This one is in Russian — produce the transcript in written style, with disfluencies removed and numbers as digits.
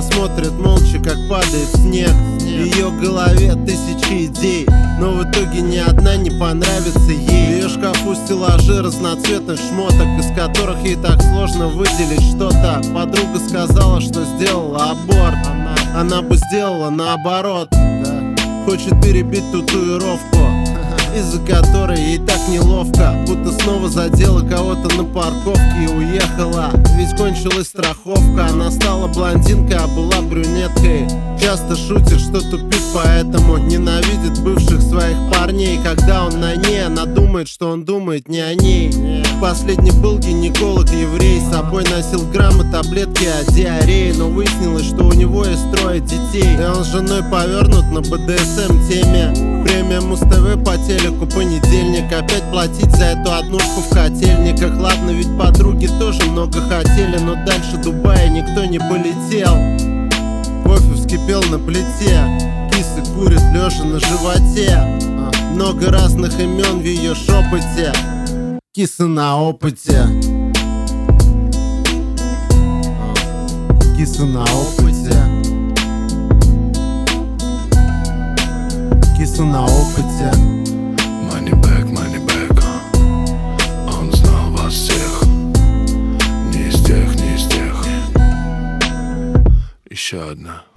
смотрит молча, как падает снег. В ее голове тысячи идей, но в итоге ни одна не понравится ей. В ее шкафу стеллажи разноцветных шмоток, из которых ей так сложно выделить что-то. Подруга сказала, что сделала аборт, она бы сделала наоборот. Хочет перебить татуировку, из-за которой ей так неловко, будто снова задела кого-то на парковке и уехала. Ведь кончилась страховка, она стала блондинкой, а была брюнеткой. Часто шутит, что тупит, поэтому ненавидит бывших своих парней. Когда он на ней, она думает, что он думает не о ней. Последний был гинеколог-еврей, с собой носил граммы, таблетки от диареи, но выяснилось, что у него есть 3 детей, и он с женой повернут на БДСМ теме. Премия Муз-ТВ по телеку, понедельник, опять платить за эту однушку в котельниках. Ладно, ведь подруги тоже много хотели, но дальше Дубая никто не полетел. Кофе вскипел на плите, кисы курит лежа на животе. Много разных имен в ее шепоте, кисы на опыте. Кисы на опыте. Кисы на опыте. Money back, он знал вас всех. Не из тех, не из тех. Еще одна.